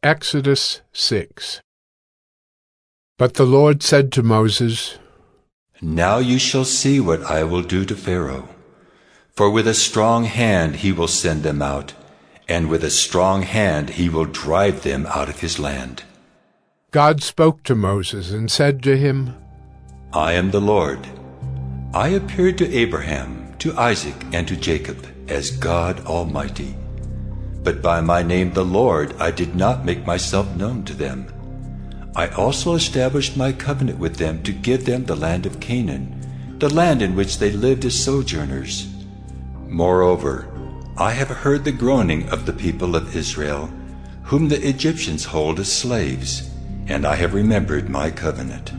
Exodus 6. But the Lord said to Moses, Now you shall see what I will do to Pharaoh. For with a strong hand he will send them out, and with a strong hand he will drive them out of his land. God spoke to Moses and said to him, I am the Lord. I appeared to Abraham, to Isaac, and to Jacob as God Almighty. But by my name the Lord I did not make myself known to them. I also established my covenant with them to give them the land of Canaan, the land in which they lived as sojourners. Moreover, I have heard the groaning of the people of Israel, whom the Egyptians hold as slaves, and I have remembered my covenant.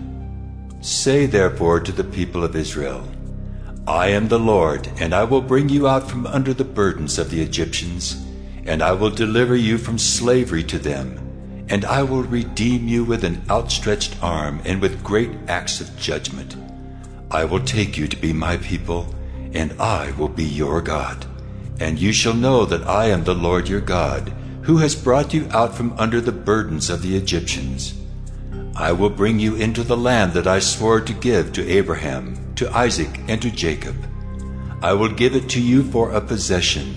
Say therefore to the people of Israel, I am the Lord, and I will bring you out from under the burdens of the Egyptians, and I will deliver you from slavery to them, and I will redeem you with an outstretched arm and with great acts of judgment. I will take you to be my people, and I will be your God. And you shall know that I am the Lord your God, who has brought you out from under the burdens of the Egyptians. I will bring you into the land that I swore to give to Abraham, to Isaac, and to Jacob. I will give it to you for a possession.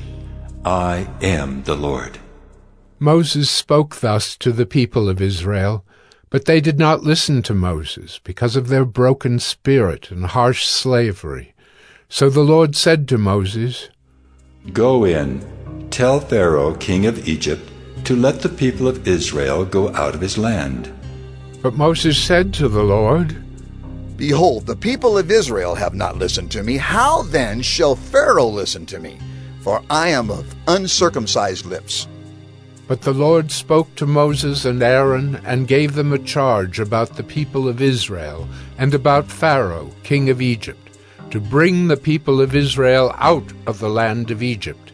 I am the Lord. Moses spoke thus to the people of Israel, but they did not listen to Moses because of their broken spirit and harsh slavery. So the Lord said to Moses, Go in, tell Pharaoh, king of Egypt, to let the people of Israel go out of his land. But Moses said to the Lord, Behold, the people of Israel have not listened to me. How then shall Pharaoh listen to me? For I am of uncircumcised lips. But the Lord spoke to Moses and Aaron and gave them a charge about the people of Israel and about Pharaoh, king of Egypt, to bring the people of Israel out of the land of Egypt.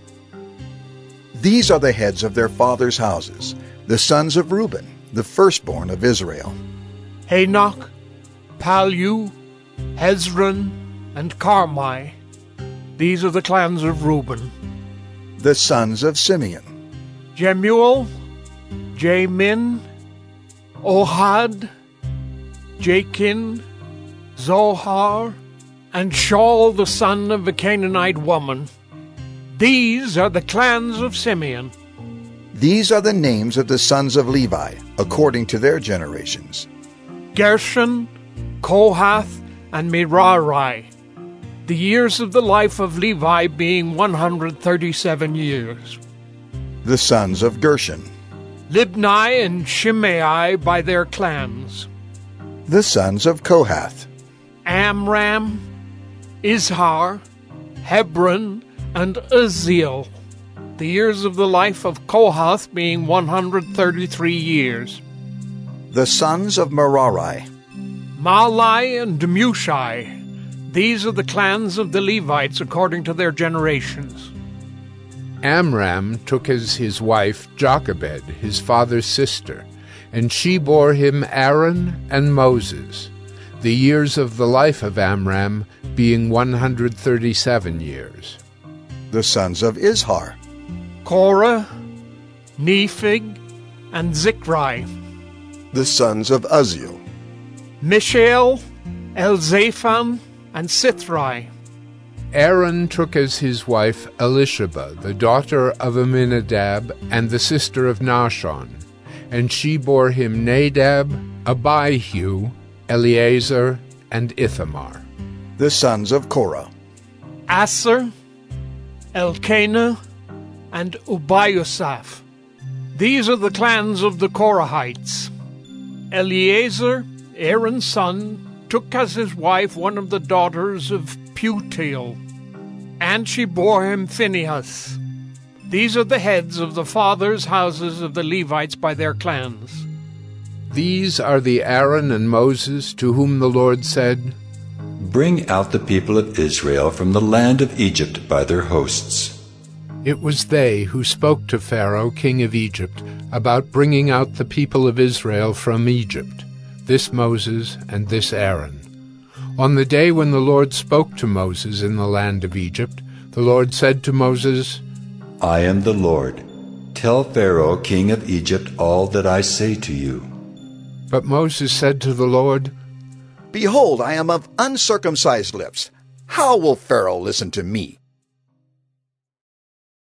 These are the heads of their fathers' houses, the sons of Reuben, the firstborn of Israel. Hanoch, Pallu, Hezron, and Carmi. These are the clans of Reuben. The sons of Simeon. Jemuel, Jamin, Ohad, Jachin, Zohar, and Shaul the son of a Canaanite woman. These are the clans of Simeon. These are the names of the sons of Levi, according to their generations. Gershon, Kohath, and Merari. The years of the life of Levi being 137 years. The sons of Gershon. Libni and Shimei by their clans. The sons of Kohath. Amram, Izhar, Hebron, and Uzziel. The years of the life of Kohath being 133 years. The sons of Merari. Malai and Mushai. These are the clans of the Levites according to their generations. Amram took as his wife Jochebed, his father's sister, and she bore him Aaron and Moses, the years of the life of Amram being 137 years. The sons of Izhar. Korah, Nephig, and Zikri. The sons of Uzziel. Mishael, Elzaphan, and Sithri. Aaron took as his wife Elisheba, the daughter of Amminadab and the sister of Nahshon, and she bore him Nadab, Abihu, Eleazar, and Ithamar. The sons of Korah. Aser, Elkanah, and Ubiasaph. These are the clans of the Korahites. Eleazar, Aaron's son, took as his wife one of the daughters of Putiel, and she bore him Phinehas. These are the heads of the fathers' houses of the Levites by their clans. These are the Aaron and Moses to whom the Lord said, Bring out the people of Israel from the land of Egypt by their hosts. It was they who spoke to Pharaoh, king of Egypt, about bringing out the people of Israel from Egypt, this Moses and this Aaron. On the day when the Lord spoke to Moses in the land of Egypt, the Lord said to Moses, I am the Lord. Tell Pharaoh, king of Egypt, all that I say to you." But Moses said to the Lord, "Behold, I am of uncircumcised lips. How will Pharaoh listen to me?"